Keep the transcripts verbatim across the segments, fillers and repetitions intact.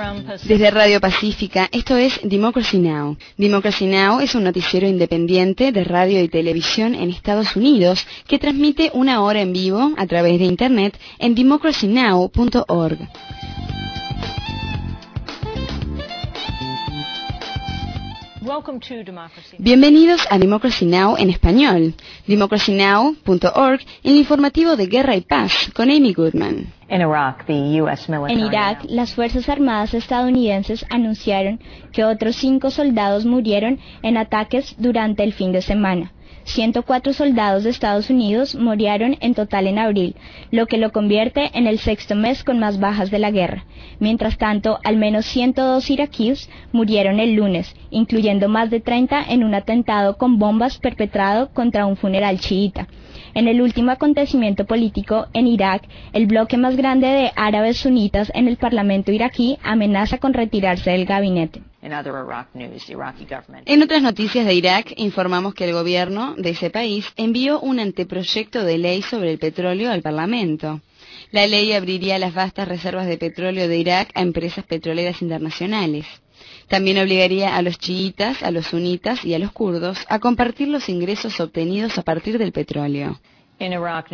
Desde Radio Pacífica, esto es Democracy Now! Democracy Now! Es un noticiero independiente de radio y televisión en Estados Unidos que transmite una hora en vivo a través de Internet en democracy now punto org. Bienvenidos a Democracy Now! En español, democracy now punto org, el informativo de Guerra y Paz, con Amy Goodman. En Irak, las Fuerzas Armadas estadounidenses anunciaron que otros cinco soldados murieron en ataques durante el fin de semana. ciento cuatro soldados de Estados Unidos murieron en total en abril, lo que lo convierte en el sexto mes con más bajas de la guerra. Mientras tanto, al menos ciento dos iraquíes murieron el lunes, incluyendo más de treinta en un atentado con bombas perpetrado contra un funeral chiita. En el último acontecimiento político en Irak, el bloque más grande de árabes sunitas en el parlamento iraquí amenaza con retirarse del gabinete. En otras noticias de Irak, informamos que el gobierno de ese país envió un anteproyecto de ley sobre el petróleo al Parlamento. La ley abriría las vastas reservas de petróleo de Irak a empresas petroleras internacionales. También obligaría a los chiitas, a los sunitas y a los kurdos a compartir los ingresos obtenidos a partir del petróleo. En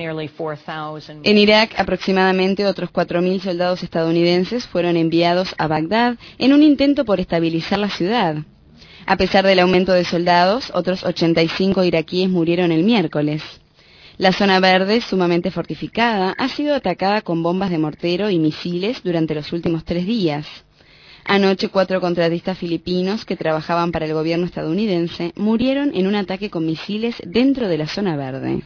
Irak, aproximadamente otros cuatro mil soldados estadounidenses fueron enviados a Bagdad en un intento por estabilizar la ciudad. A pesar del aumento de soldados, otros ochenta y cinco iraquíes murieron el miércoles. La zona verde, sumamente fortificada, ha sido atacada con bombas de mortero y misiles durante los últimos tres días. Anoche, cuatro contratistas filipinos que trabajaban para el gobierno estadounidense murieron en un ataque con misiles dentro de la zona verde.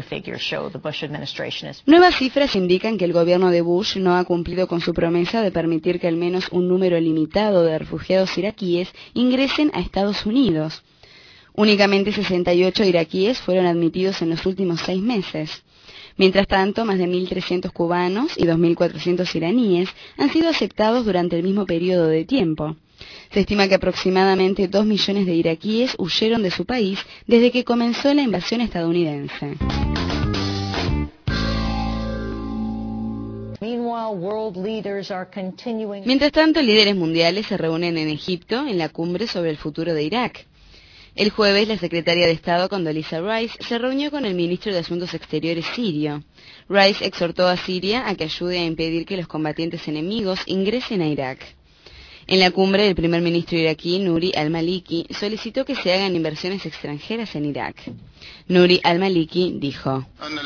Nuevas cifras indican que el gobierno de Bush no ha cumplido con su promesa de permitir que al menos un número limitado de refugiados iraquíes ingresen a Estados Unidos. Únicamente sesenta y ocho iraquíes fueron admitidos en los últimos seis meses. Mientras tanto, más de mil trescientos cubanos y dos mil cuatrocientos iraníes han sido aceptados durante el mismo periodo de tiempo. Se estima que aproximadamente dos millones de iraquíes huyeron de su país desde que comenzó la invasión estadounidense. Mientras tanto, líderes mundiales se reúnen en Egipto en la cumbre sobre el futuro de Irak. El jueves, la secretaria de Estado, Condoleezza Rice, se reunió con el ministro de Asuntos Exteriores sirio. Rice exhortó a Siria a que ayude a impedir que los combatientes enemigos ingresen a Irak. En la cumbre, el primer ministro iraquí, Nouri al-Maliki, solicitó que se hagan inversiones extranjeras en Irak. Nouri al-Maliki dijo: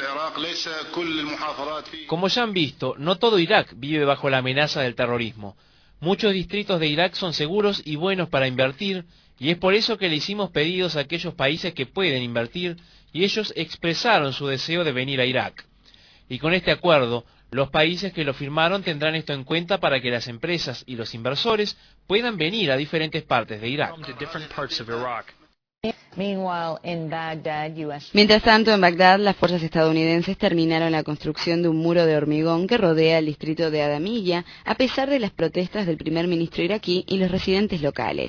Como ya han visto, no todo Irak vive bajo la amenaza del terrorismo. Muchos distritos de Irak son seguros y buenos para invertir, y es por eso que le hicimos pedidos a aquellos países que pueden invertir, y ellos expresaron su deseo de venir a Irak. Y con este acuerdo, los países que lo firmaron tendrán esto en cuenta para que las empresas y los inversores puedan venir a diferentes partes de Irak. Mientras tanto, en Bagdad, las fuerzas estadounidenses terminaron la construcción de un muro de hormigón que rodea el distrito de Adamiyya, a pesar de las protestas del primer ministro iraquí y los residentes locales.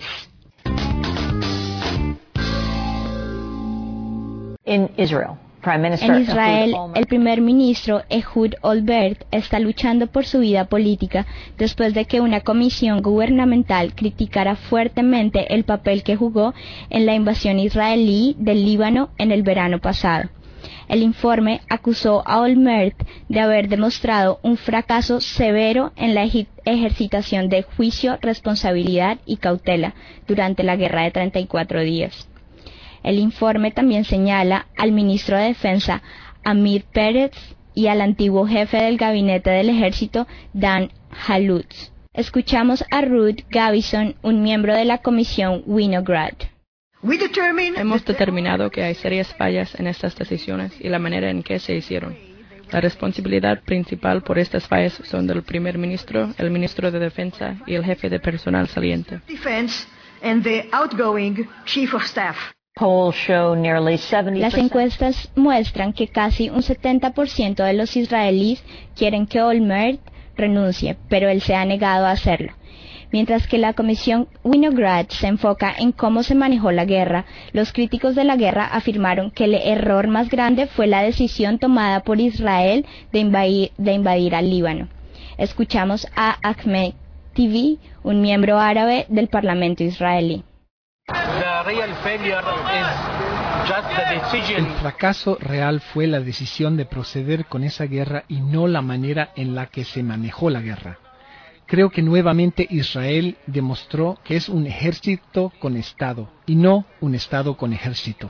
En Israel, En Israel, el primer ministro Ehud Olmert está luchando por su vida política después de que una comisión gubernamental criticara fuertemente el papel que jugó en la invasión israelí del Líbano en el verano pasado. El informe acusó a Olmert de haber demostrado un fracaso severo en la ejercitación de juicio, responsabilidad y cautela durante la guerra de treinta y cuatro días. El informe también señala al ministro de Defensa, Amir Peretz, y al antiguo jefe del gabinete del ejército, Dan Halutz. Escuchamos a Ruth Gavison, un miembro de la comisión Winograd. Hemos determinado que hay serias fallas en estas decisiones y la manera en que se hicieron. La responsabilidad principal por estas fallas son del primer ministro, el ministro de Defensa y el jefe de personal saliente. Las encuestas muestran que casi un setenta por ciento de los israelíes quieren que Olmert renuncie, pero él se ha negado a hacerlo. Mientras que la comisión Winograd se enfoca en cómo se manejó la guerra, los críticos de la guerra afirmaron que el error más grande fue la decisión tomada por Israel de invadir, de invadir al Líbano. Escuchamos a Ahmed T V, un miembro árabe del Parlamento israelí. El fracaso real fue la decisión de proceder con esa guerra y no la manera en la que se manejó la guerra. Creo que nuevamente Israel demostró que es un ejército con Estado y no un Estado con ejército.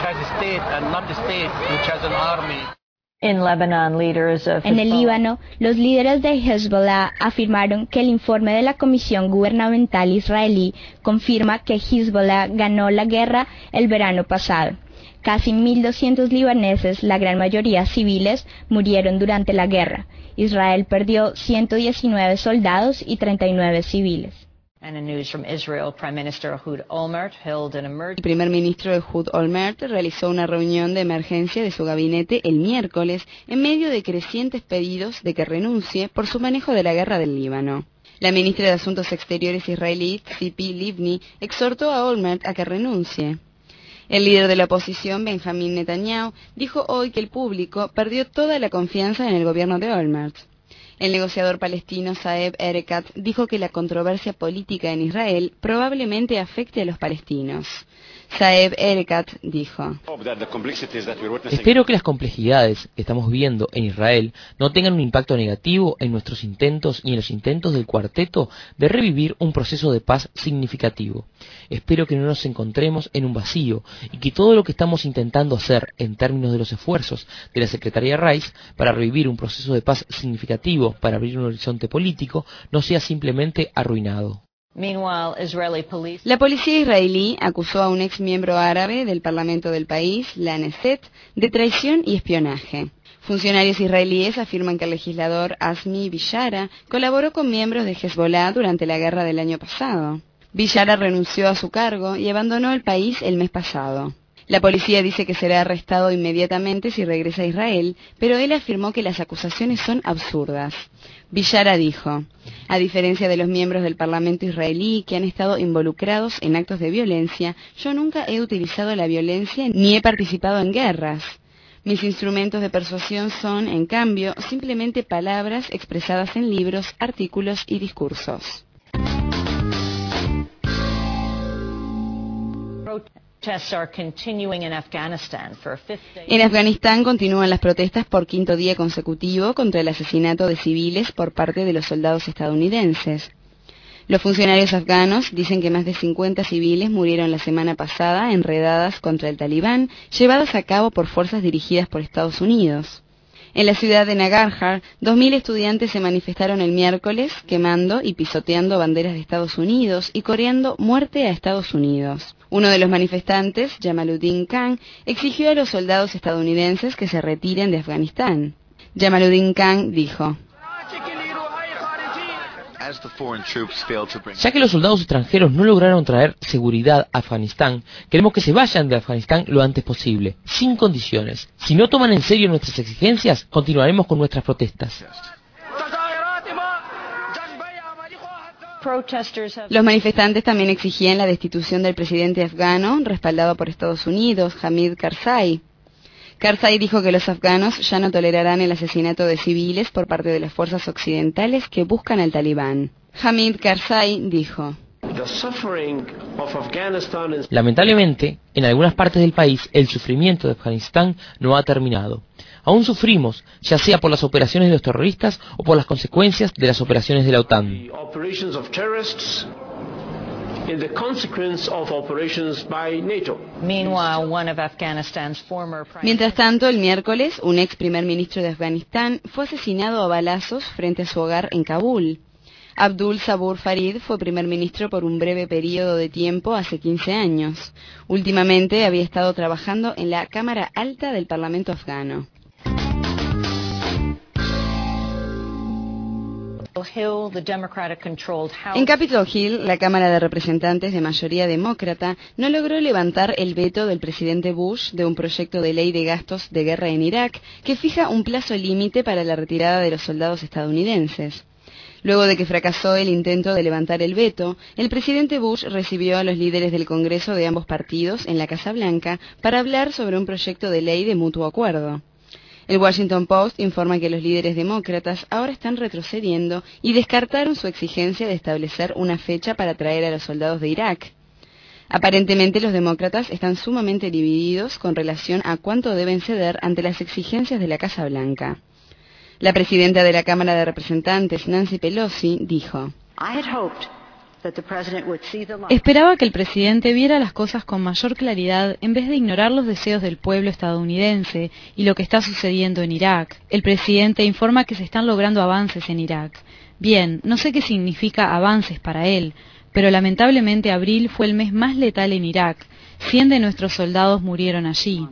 En el Líbano, los líderes de Hezbollah afirmaron que el informe de la Comisión Gubernamental Israelí confirma que Hezbollah ganó la guerra el verano pasado. Casi mil doscientos libaneses, la gran mayoría civiles, murieron durante la guerra. Israel perdió ciento diecinueve soldados y treinta y nueve civiles. El primer ministro Ehud Olmert realizó una reunión de emergencia de su gabinete el miércoles en medio de crecientes pedidos de que renuncie por su manejo de la guerra del Líbano. La ministra de Asuntos Exteriores israelí, Tzipi Livni, exhortó a Olmert a que renuncie. El líder de la oposición, Benjamin Netanyahu, dijo hoy que el público perdió toda la confianza en el gobierno de Olmert. El negociador palestino Saeb Erekat dijo que la controversia política en Israel probablemente afecte a los palestinos. Saeb Erekat dijo: Espero que las complejidades que estamos viendo en Israel no tengan un impacto negativo en nuestros intentos y en los intentos del cuarteto de revivir un proceso de paz significativo. Espero que no nos encontremos en un vacío y que todo lo que estamos intentando hacer en términos de los esfuerzos de la Secretaría Rice para revivir un proceso de paz significativo para abrir un horizonte político no sea simplemente arruinado. La policía israelí acusó a un ex miembro árabe del parlamento del país, la Knesset, de traición y espionaje. Funcionarios israelíes afirman que el legislador Azmi Bishara colaboró con miembros de Hezbollah durante la guerra del año pasado. Bishara renunció a su cargo y abandonó el país el mes pasado. La policía dice que será arrestado inmediatamente si regresa a Israel, pero él afirmó que las acusaciones son absurdas. Bishara dijo: a diferencia de los miembros del Parlamento israelí que han estado involucrados en actos de violencia, yo nunca he utilizado la violencia ni he participado en guerras. Mis instrumentos de persuasión son, en cambio, simplemente palabras expresadas en libros, artículos y discursos. En Afganistán continúan las protestas por quinto día consecutivo contra el asesinato de civiles por parte de los soldados estadounidenses. Los funcionarios afganos dicen que más de cincuenta civiles murieron la semana pasada en redadas contra el Talibán, llevadas a cabo por fuerzas dirigidas por Estados Unidos. En la ciudad de Nangarhar, dos mil estudiantes se manifestaron el miércoles, quemando y pisoteando banderas de Estados Unidos y coreando "Muerte a Estados Unidos". Uno de los manifestantes, Jamaluddin Khan, exigió a los soldados estadounidenses que se retiren de Afganistán. Jamaluddin Khan dijo: Ya que los soldados extranjeros no lograron traer seguridad a Afganistán, queremos que se vayan de Afganistán lo antes posible, sin condiciones. Si no toman en serio nuestras exigencias, continuaremos con nuestras protestas. Los manifestantes también exigían la destitución del presidente afgano, respaldado por Estados Unidos, Hamid Karzai. Karzai dijo que los afganos ya no tolerarán el asesinato de civiles por parte de las fuerzas occidentales que buscan al Talibán. Hamid Karzai dijo: Lamentablemente, en algunas partes del país, el sufrimiento de Afganistán no ha terminado. Aún sufrimos, ya sea por las operaciones de los terroristas o por las consecuencias de las operaciones de la OTAN. Mientras tanto, el miércoles, un ex primer ministro de Afganistán fue asesinado a balazos frente a su hogar en Kabul. Abdul Sabur Farid fue primer ministro por un breve periodo de tiempo hace quince años. Últimamente había estado trabajando en la Cámara Alta del Parlamento afgano. En Capitol Hill, la Cámara de Representantes de mayoría demócrata no logró levantar el veto del presidente Bush de un proyecto de ley de gastos de guerra en Irak que fija un plazo límite para la retirada de los soldados estadounidenses. Luego de que fracasó el intento de levantar el veto, el presidente Bush recibió a los líderes del Congreso de ambos partidos en la Casa Blanca para hablar sobre un proyecto de ley de mutuo acuerdo. El Washington Post informa que los líderes demócratas ahora están retrocediendo y descartaron su exigencia de establecer una fecha para traer a los soldados de Irak. Aparentemente los demócratas están sumamente divididos con relación a cuánto deben ceder ante las exigencias de la Casa Blanca. La presidenta de la Cámara de Representantes, Nancy Pelosi, dijo: Esperaba que el presidente viera las cosas con mayor claridad en vez de ignorar los deseos del pueblo estadounidense y lo que está sucediendo en Irak. El presidente informa que se están logrando avances en Irak. Bien, no sé qué significa avances para él, pero lamentablemente abril fue el mes más letal en Irak. Cien de nuestros soldados murieron allí.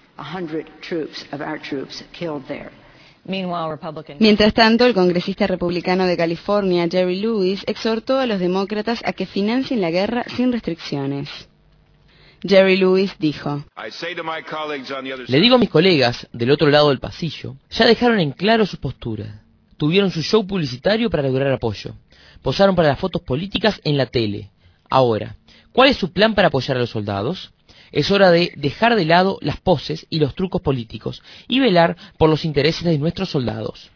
Mientras tanto, el congresista republicano de California, Jerry Lewis, exhortó a los demócratas a que financien la guerra sin restricciones. Jerry Lewis dijo: Le digo a mis colegas del otro lado del pasillo, ya dejaron en claro sus posturas. Tuvieron su show publicitario para lograr apoyo. Posaron para las fotos políticas en la tele. Ahora, ¿cuál es su plan para apoyar a los soldados? Es hora de dejar de lado las poses y los trucos políticos y velar por los intereses de nuestros soldados.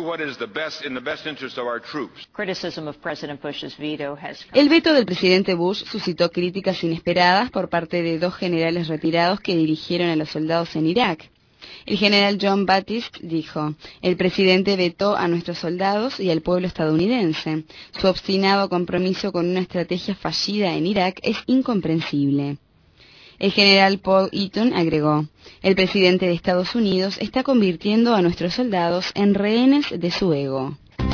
El veto del presidente Bush suscitó críticas inesperadas por parte de dos generales retirados que dirigieron a los soldados en Irak. El general John Baptiste dijo: el presidente vetó a nuestros soldados y al pueblo estadounidense. Su obstinado compromiso con una estrategia fallida en Irak es incomprensible. El general Paul Eaton agregó: el presidente de Estados Unidos está convirtiendo a nuestros soldados en rehenes de su ego.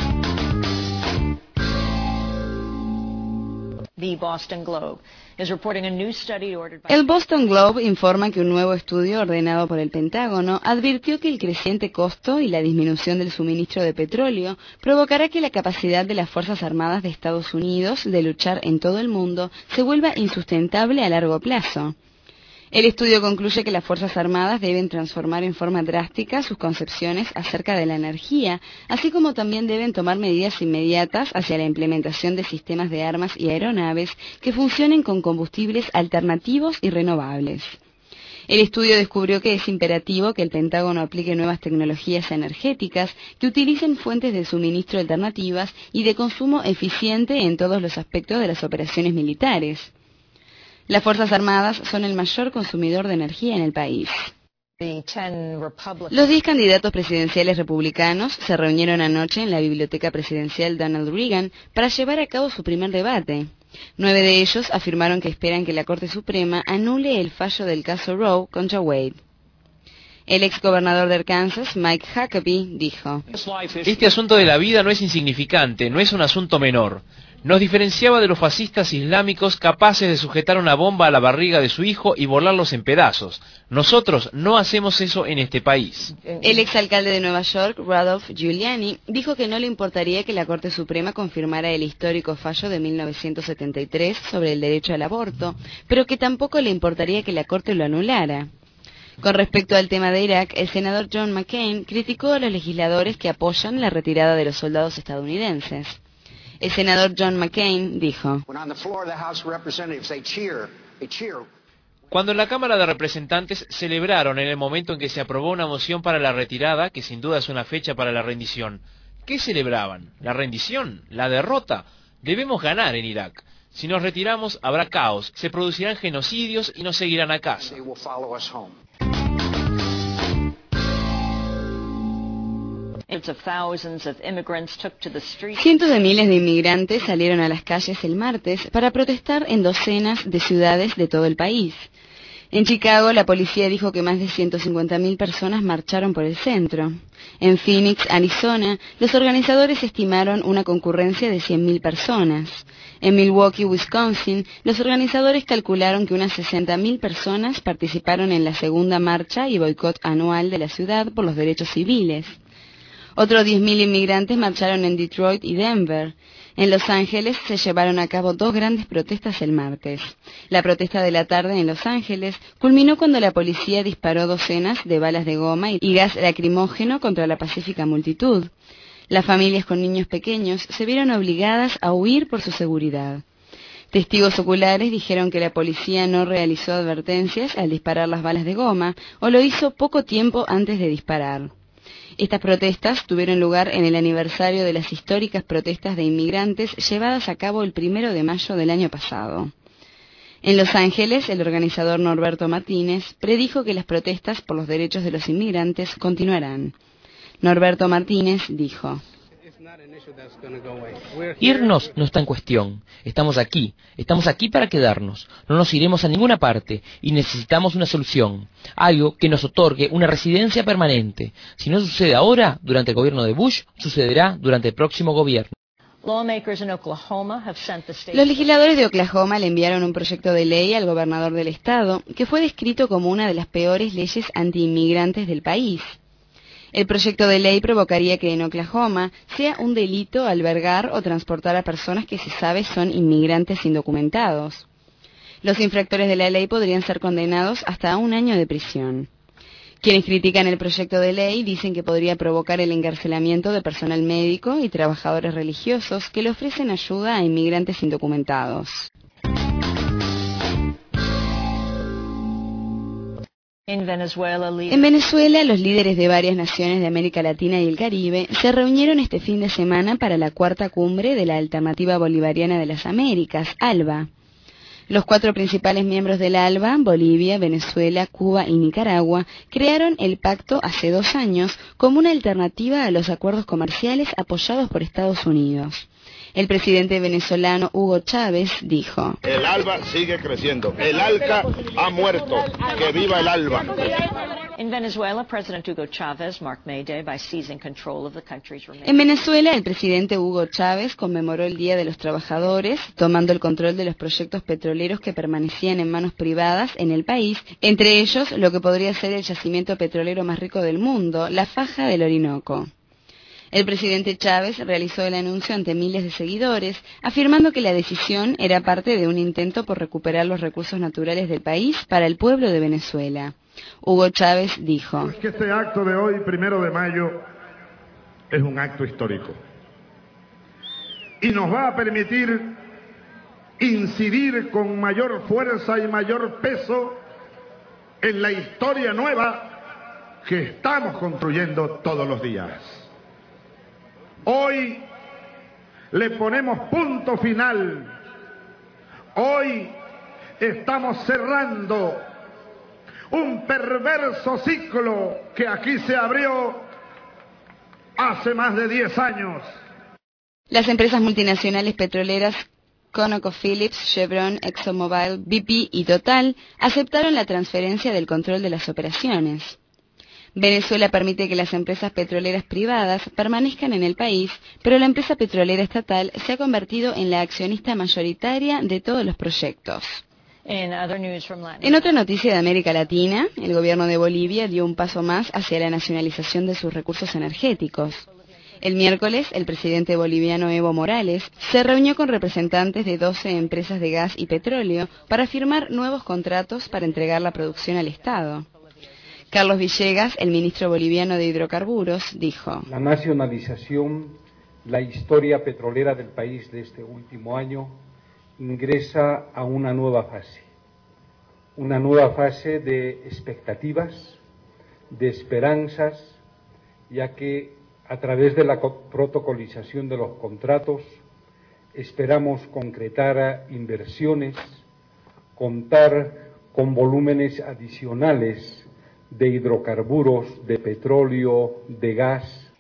El Boston Globe informa que un nuevo estudio ordenado por el Pentágono advirtió que el creciente costo y la disminución del suministro de petróleo provocará que la capacidad de las Fuerzas Armadas de Estados Unidos de luchar en todo el mundo se vuelva insustentable a largo plazo. El estudio concluye que las Fuerzas Armadas deben transformar en forma drástica sus concepciones acerca de la energía, así como también deben tomar medidas inmediatas hacia la implementación de sistemas de armas y aeronaves que funcionen con combustibles alternativos y renovables. El estudio descubrió que es imperativo que el Pentágono aplique nuevas tecnologías energéticas que utilicen fuentes de suministro alternativas y de consumo eficiente en todos los aspectos de las operaciones militares. Las Fuerzas Armadas son el mayor consumidor de energía en el país. Los diez candidatos presidenciales republicanos se reunieron anoche en la Biblioteca Presidencial Donald Reagan para llevar a cabo su primer debate. Nueve de ellos afirmaron que esperan que la Corte Suprema anule el fallo del caso Roe contra Wade. El ex gobernador de Arkansas, Mike Huckabee, dijo: Este asunto de la vida no es insignificante, no es un asunto menor. Nos diferenciaba de los fascistas islámicos capaces de sujetar una bomba a la barriga de su hijo y volarlos en pedazos. Nosotros no hacemos eso en este país. El exalcalde de Nueva York, Rudolph Giuliani, dijo que no le importaría que la Corte Suprema confirmara el histórico fallo de mil novecientos setenta y tres sobre el derecho al aborto, pero que tampoco le importaría que la Corte lo anulara. Con respecto al tema de Irak, el senador John McCain criticó a los legisladores que apoyan la retirada de los soldados estadounidenses. El senador John McCain dijo: Cuando en la Cámara de Representantes celebraron en el momento en que se aprobó una moción para la retirada, que sin duda es una fecha para la rendición, ¿qué celebraban? ¿La rendición? ¿La derrota? Debemos ganar en Irak. Si nos retiramos, habrá caos, se producirán genocidios y nos seguirán a casa. Cientos de miles de inmigrantes salieron a las calles el martes para protestar en docenas de ciudades de todo el país. En Chicago, la policía dijo que más de ciento cincuenta mil personas marcharon por el centro. En Phoenix, Arizona, los organizadores estimaron una concurrencia de cien mil personas. En Milwaukee, Wisconsin, los organizadores calcularon que unas sesenta mil personas participaron en la segunda marcha y boicot anual de la ciudad por los derechos civiles. Otros diez mil inmigrantes marcharon en Detroit y Denver. En Los Ángeles se llevaron a cabo dos grandes protestas el martes. La protesta de la tarde en Los Ángeles culminó cuando la policía disparó docenas de balas de goma y gas lacrimógeno contra la pacífica multitud. Las familias con niños pequeños se vieron obligadas a huir por su seguridad. Testigos oculares dijeron que la policía no realizó advertencias al disparar las balas de goma o lo hizo poco tiempo antes de disparar. Estas protestas tuvieron lugar en el aniversario de las históricas protestas de inmigrantes llevadas a cabo el primero de mayo del año pasado. En Los Ángeles, el organizador Norberto Martínez predijo que las protestas por los derechos de los inmigrantes continuarán. Norberto Martínez dijo: Irnos no está en cuestión. Estamos aquí. Estamos aquí para quedarnos. No nos iremos a ninguna parte y necesitamos una solución. Algo que nos otorgue una residencia permanente. Si no sucede ahora, durante el gobierno de Bush, sucederá durante el próximo gobierno. Los legisladores de Oklahoma le enviaron un proyecto de ley al gobernador del estado que fue descrito como una de las peores leyes antiinmigrantes del país. El proyecto de ley provocaría que en Oklahoma sea un delito albergar o transportar a personas que se sabe son inmigrantes indocumentados. Los infractores de la ley podrían ser condenados hasta a un año de prisión. Quienes critican el proyecto de ley dicen que podría provocar el encarcelamiento de personal médico y trabajadores religiosos que le ofrecen ayuda a inmigrantes indocumentados. En Venezuela, los líderes de varias naciones de América Latina y el Caribe se reunieron este fin de semana para la cuarta cumbre de la Alternativa Bolivariana de las Américas, ALBA. Los cuatro principales miembros del ALBA, Bolivia, Venezuela, Cuba y Nicaragua, crearon el pacto hace dos años como una alternativa a los acuerdos comerciales apoyados por Estados Unidos. El presidente venezolano Hugo Chávez dijo: El ALBA sigue creciendo. El ALCA ha muerto. ¡Que viva el ALBA! En Venezuela, el presidente Hugo Chávez conmemoró el Día de los Trabajadores, tomando el control de los proyectos petroleros que permanecían en manos privadas en el país, entre ellos lo que podría ser el yacimiento petrolero más rico del mundo, la Faja del Orinoco. El presidente Chávez realizó el anuncio ante miles de seguidores, afirmando que la decisión era parte de un intento por recuperar los recursos naturales del país para el pueblo de Venezuela. Hugo Chávez dijo: Es que este acto de hoy, primero de mayo, es un acto histórico. Y nos va a permitir incidir con mayor fuerza y mayor peso en la historia nueva que estamos construyendo todos los días. Hoy le ponemos punto final. Hoy estamos cerrando un perverso ciclo que aquí se abrió hace más de diez años. Las empresas multinacionales petroleras ConocoPhillips, Chevron, ExxonMobil, B P y Total aceptaron la transferencia del control de las operaciones. Venezuela permite que las empresas petroleras privadas permanezcan en el país, pero la empresa petrolera estatal se ha convertido en la accionista mayoritaria de todos los proyectos. En otra noticia de América Latina, el gobierno de Bolivia dio un paso más hacia la nacionalización de sus recursos energéticos. El miércoles, el presidente boliviano Evo Morales se reunió con representantes de doce empresas de gas y petróleo para firmar nuevos contratos para entregar la producción al Estado. Carlos Villegas, el ministro boliviano de Hidrocarburos, dijo: La nacionalización, la historia petrolera del país de este último año, ingresa a una nueva fase. Una nueva fase de expectativas, de esperanzas, ya que a través de la protocolización de los contratos esperamos concretar inversiones, contar con volúmenes adicionales de hidrocarburos, de petróleo, de gas.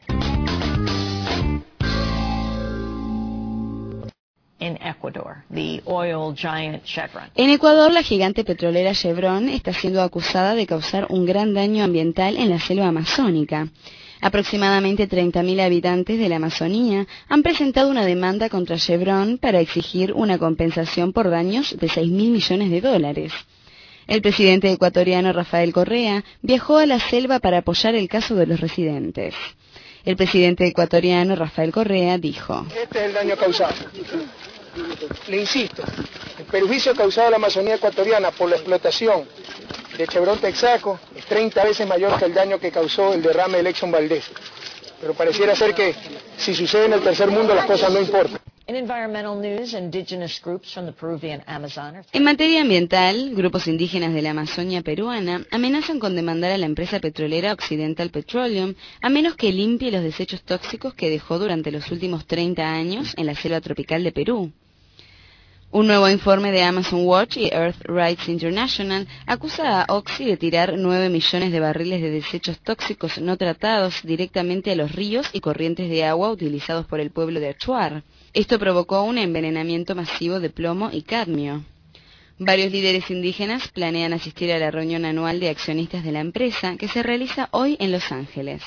En Ecuador, the oil giant Chevron. En Ecuador, la gigante petrolera Chevron está siendo acusada de causar un gran daño ambiental en la selva amazónica. Aproximadamente treinta mil habitantes de la Amazonía han presentado una demanda contra Chevron para exigir una compensación por daños de seis mil millones de dólares. El presidente ecuatoriano Rafael Correa viajó a la selva para apoyar el caso de los residentes. El presidente ecuatoriano Rafael Correa dijo: Este es el daño causado. Le insisto, el perjuicio causado a la Amazonía ecuatoriana por la explotación de Chevron Texaco es treinta veces mayor que el daño que causó el derrame del Exxon Valdez. Pero pareciera ser que si sucede en el tercer mundo las cosas no importan. En materia ambiental, grupos indígenas de la Amazonia peruana amenazan con demandar a la empresa petrolera Occidental Petroleum a menos que limpie los desechos tóxicos que dejó durante los últimos treinta años en la selva tropical de Perú. Un nuevo informe de Amazon Watch y Earth Rights International acusa a Oxy de tirar nueve millones de barriles de desechos tóxicos no tratados directamente a los ríos y corrientes de agua utilizados por el pueblo de Achuar. Esto provocó un envenenamiento masivo de plomo y cadmio. Varios líderes indígenas planean asistir a la reunión anual de accionistas de la empresa que se realiza hoy en Los Ángeles.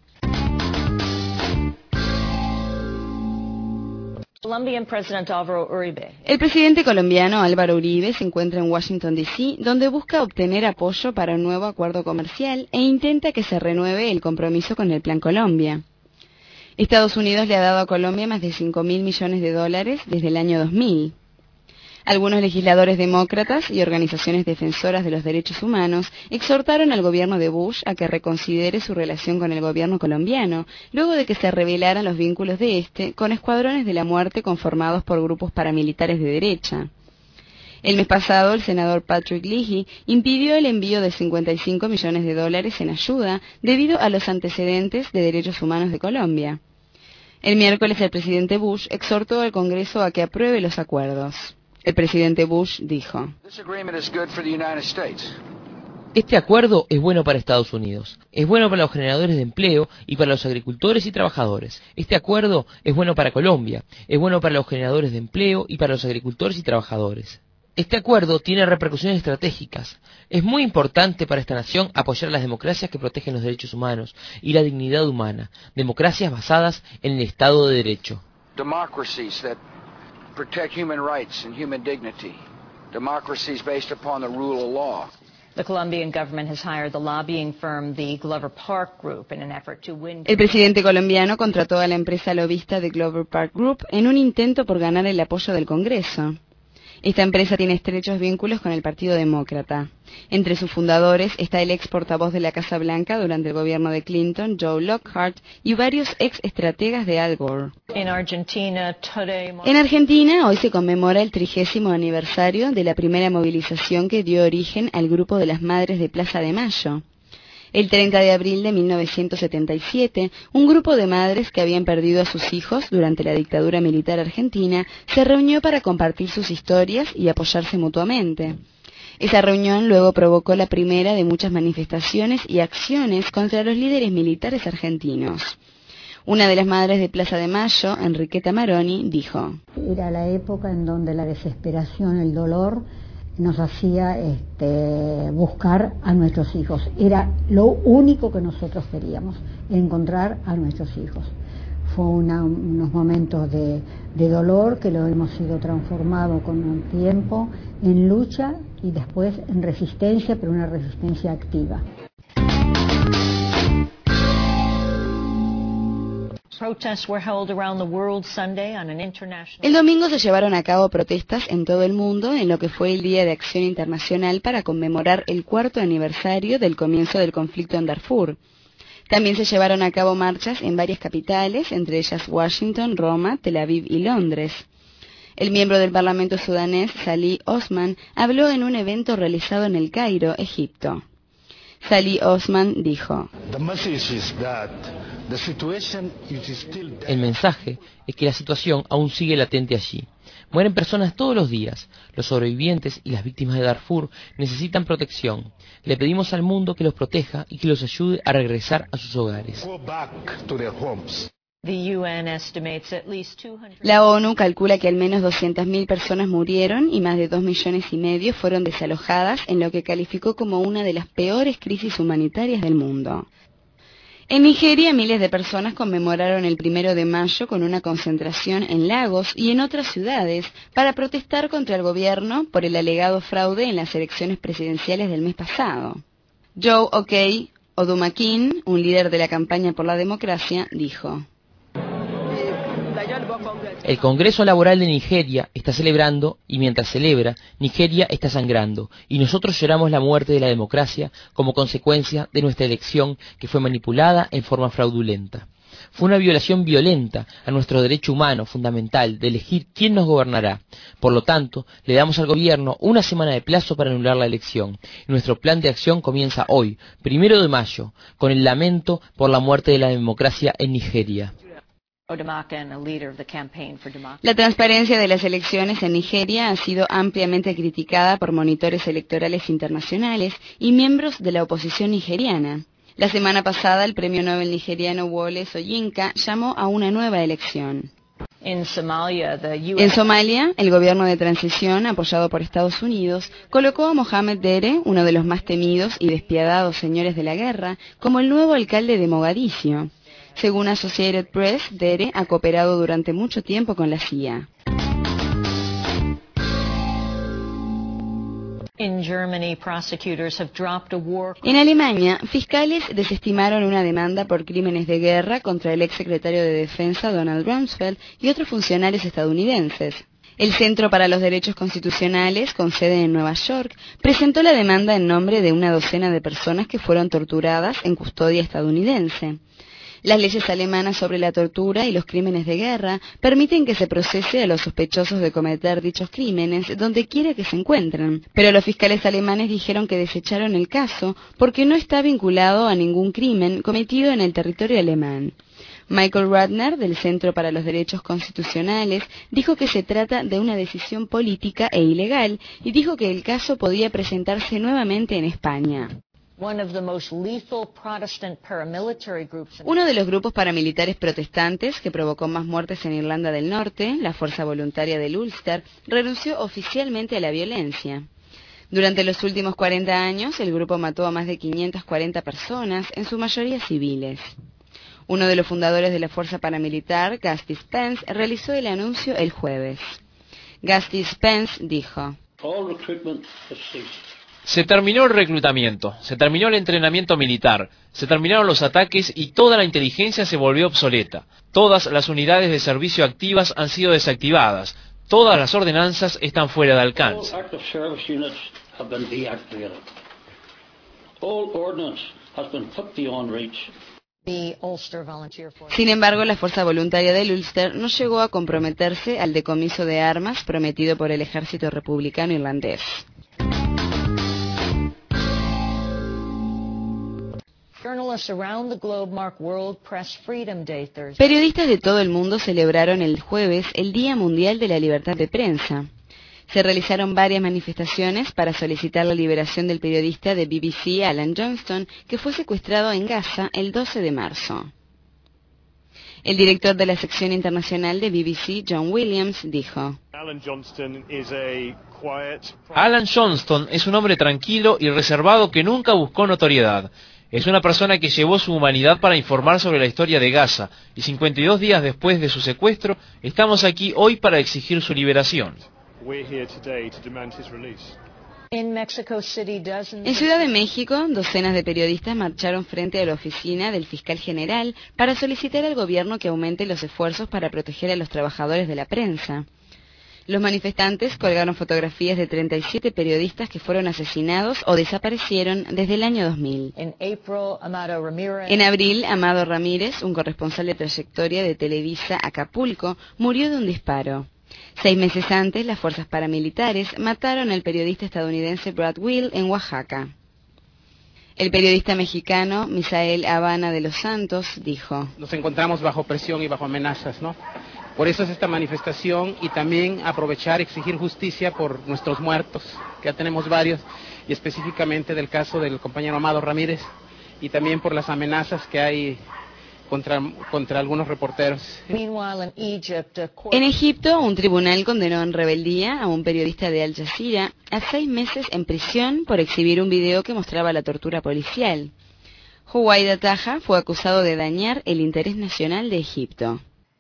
El presidente colombiano Álvaro Uribe se encuentra en Washington, D C, donde busca obtener apoyo para un nuevo acuerdo comercial e intenta que se renueve el compromiso con el Plan Colombia. Estados Unidos le ha dado a Colombia más de cinco mil millones de dólares desde el año dos mil. Algunos legisladores demócratas y organizaciones defensoras de los derechos humanos exhortaron al gobierno de Bush a que reconsidere su relación con el gobierno colombiano, luego de que se revelaran los vínculos de este con escuadrones de la muerte conformados por grupos paramilitares de derecha. El mes pasado, el senador Patrick Leahy impidió el envío de cincuenta y cinco millones de dólares en ayuda debido a los antecedentes de derechos humanos de Colombia. El miércoles, el presidente Bush exhortó al Congreso a que apruebe los acuerdos. El presidente Bush dijo: Este acuerdo es bueno para Estados Unidos, es bueno para los generadores de empleo y para los agricultores y trabajadores. Este acuerdo es bueno para Colombia, es bueno para los generadores de empleo y para los agricultores y trabajadores. Este acuerdo tiene repercusiones estratégicas. Es muy importante para esta nación apoyar las democracias que protegen los derechos humanos y la dignidad humana, democracias basadas en el Estado de Derecho. Democracies that protect human rights and human dignity. Democracies based upon the rule of law. El presidente colombiano contrató a la empresa lobista de Glover Park Group en un intento por ganar el apoyo del Congreso. Esta empresa tiene estrechos vínculos con el Partido Demócrata. Entre sus fundadores está el ex portavoz de la Casa Blanca durante el gobierno de Clinton, Joe Lockhart, y varios ex estrategas de Al Gore. En Argentina, hoy se conmemora el trigésimo aniversario de la primera movilización que dio origen al grupo de las Madres de Plaza de Mayo. El treinta de abril de mil novecientos setenta y siete, un grupo de madres que habían perdido a sus hijos durante la dictadura militar argentina se reunió para compartir sus historias y apoyarse mutuamente. Esa reunión luego provocó la primera de muchas manifestaciones y acciones contra los líderes militares argentinos. Una de las madres de Plaza de Mayo, Enriqueta Maroni, dijo: Era la época en donde la desesperación, el dolor nos hacía este, buscar a nuestros hijos. Era lo único que nosotros queríamos, encontrar a nuestros hijos. Fue una, unos momentos de, de dolor que lo hemos ido transformado con el tiempo en lucha y después en resistencia, pero una resistencia activa. El domingo se llevaron a cabo protestas en todo el mundo en lo que fue el Día de Acción Internacional para conmemorar el cuarto aniversario del comienzo del conflicto en Darfur. También se llevaron a cabo marchas en varias capitales, entre ellas Washington, Roma, Tel Aviv y Londres. El miembro del Parlamento sudanés, Salih Osman, habló en un evento realizado en El Cairo, Egipto. Salih Osman dijo: El mensaje es que la situación aún sigue latente allí. Mueren personas todos los días. Los sobrevivientes y las víctimas de Darfur necesitan protección. Le pedimos al mundo que los proteja y que los ayude a regresar a sus hogares. La ONU calcula que al menos doscientas mil personas murieron y más de dos millones y medio fueron desalojadas en lo que calificó como una de las peores crisis humanitarias del mundo. En Nigeria, miles de personas conmemoraron el primero de mayo con una concentración en Lagos y en otras ciudades para protestar contra el gobierno por el alegado fraude en las elecciones presidenciales del mes pasado. Joe Okey Odumakin, un líder de la campaña por la democracia, dijo: El Congreso Laboral de Nigeria está celebrando, y mientras celebra, Nigeria está sangrando, y nosotros lloramos la muerte de la democracia como consecuencia de nuestra elección que fue manipulada en forma fraudulenta. Fue una violación violenta a nuestro derecho humano fundamental de elegir quién nos gobernará. Por lo tanto, le damos al gobierno una semana de plazo para anular la elección. Y nuestro plan de acción comienza hoy, primero de mayo, con el lamento por la muerte de la democracia en Nigeria. La transparencia de las elecciones en Nigeria ha sido ampliamente criticada por monitores electorales internacionales y miembros de la oposición nigeriana. La semana pasada, el premio Nobel nigeriano Wole Soyinka llamó a una nueva elección. En Somalia, el gobierno de transición, apoyado por Estados Unidos, colocó a Mohamed Dere, uno de los más temidos y despiadados señores de la guerra, como el nuevo alcalde de Mogadiscio. Según Associated Press, Dere ha cooperado durante mucho tiempo con la C I A. En Alemania, fiscales desestimaron una demanda por crímenes de guerra contra el exsecretario de Defensa Donald Rumsfeld y otros funcionarios estadounidenses. El Centro para los Derechos Constitucionales, con sede en Nueva York, presentó la demanda en nombre de una docena de personas que fueron torturadas en custodia estadounidense. Las leyes alemanas sobre la tortura y los crímenes de guerra permiten que se procese a los sospechosos de cometer dichos crímenes donde quiera que se encuentren, pero los fiscales alemanes dijeron que desecharon el caso porque no está vinculado a ningún crimen cometido en el territorio alemán. Michael Ratner, del Centro para los Derechos Constitucionales, dijo que se trata de una decisión política e ilegal y dijo que el caso podía presentarse nuevamente en España. Uno de los grupos paramilitares protestantes que provocó más muertes en Irlanda del Norte, la Fuerza Voluntaria del Ulster, renunció oficialmente a la violencia. Durante los últimos cuarenta años, el grupo mató a más de quinientas cuarenta personas, en su mayoría civiles. Uno de los fundadores de la fuerza paramilitar, Gusty Spence, realizó el anuncio el jueves. Gusty Spence dijo: Se terminó el reclutamiento, se terminó el entrenamiento militar, se terminaron los ataques y toda la inteligencia se volvió obsoleta. Todas las unidades de servicio activas han sido desactivadas. Todas las ordenanzas están fuera de alcance. Sin embargo, la Fuerza Voluntaria del Ulster no llegó a comprometerse al decomiso de armas prometido por el ejército republicano irlandés. Periodistas de todo el mundo celebraron el jueves el Día Mundial de la Libertad de Prensa. Se realizaron varias manifestaciones para solicitar la liberación del periodista de B B C, Alan Johnston, que fue secuestrado en Gaza el doce de marzo. El director de la sección internacional de B B C, John Williams, dijo: Alan Johnston es un hombre tranquilo y reservado que nunca buscó notoriedad. Es una persona que llevó su humanidad para informar sobre la historia de Gaza, y cincuenta y dos días después de su secuestro, estamos aquí hoy para exigir su liberación. En Ciudad de México, docenas de periodistas marcharon frente a la oficina del fiscal general para solicitar al gobierno que aumente los esfuerzos para proteger a los trabajadores de la prensa. Los manifestantes colgaron fotografías de treinta y siete periodistas que fueron asesinados o desaparecieron desde el año dos mil. En abril, Amado Ramírez, un corresponsal de trayectoria de Televisa Acapulco, murió de un disparo. Seis meses antes, las fuerzas paramilitares mataron al periodista estadounidense Brad Will en Oaxaca. El periodista mexicano Misael Habana de los Santos dijo: Nos encontramos bajo presión y bajo amenazas, ¿no? Por eso es esta manifestación y también aprovechar y exigir justicia por nuestros muertos, que ya tenemos varios, y específicamente del caso del compañero Amado Ramírez, y también por las amenazas que hay contra, contra algunos reporteros. En Egipto, un tribunal condenó en rebeldía a un periodista de Al Jazeera a seis meses en prisión por exhibir un video que mostraba la tortura policial. Huwaida Taha fue acusado de dañar el interés nacional de Egipto.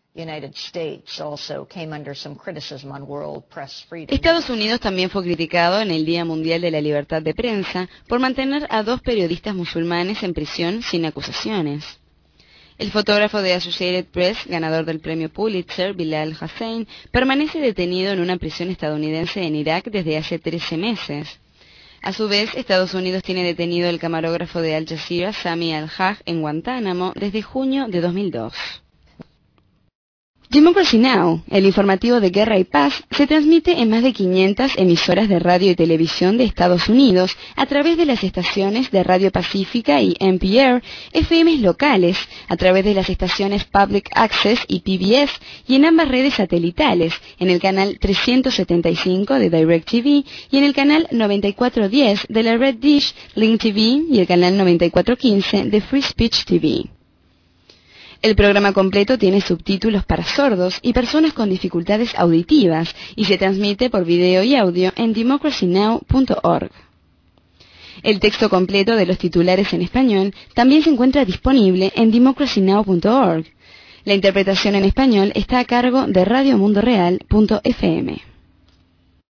Estados Unidos también fue criticado en el Día Mundial de la Libertad de Prensa por mantener a dos periodistas musulmanes en prisión sin acusaciones. El fotógrafo de Associated Press, ganador del premio Pulitzer, Bilal Hussein, permanece detenido en una prisión estadounidense en Irak desde hace trece meses. A su vez, Estados Unidos tiene detenido el camarógrafo de Al Jazeera, Sami al-Haj, en Guantánamo desde junio de dos mil dos. Democracy Now!, el informativo de guerra y paz, se transmite en más de quinientas emisoras de radio y televisión de Estados Unidos a través de las estaciones de Radio Pacífica y N P R, F Ms locales, a través de las estaciones Public Access y P B S y en ambas redes satelitales, en el canal trescientos setenta y cinco de DirecTV y en el canal noventa y cuatro diez de la Red Dish, Link T V y el canal noventa y cuatro quince de Free Speech T V. El programa completo tiene subtítulos para sordos y personas con dificultades auditivas y se transmite por video y audio en democracy now punto org. El texto completo de los titulares en español también se encuentra disponible en democracy now punto org. La interpretación en español está a cargo de radio mundo real punto f m.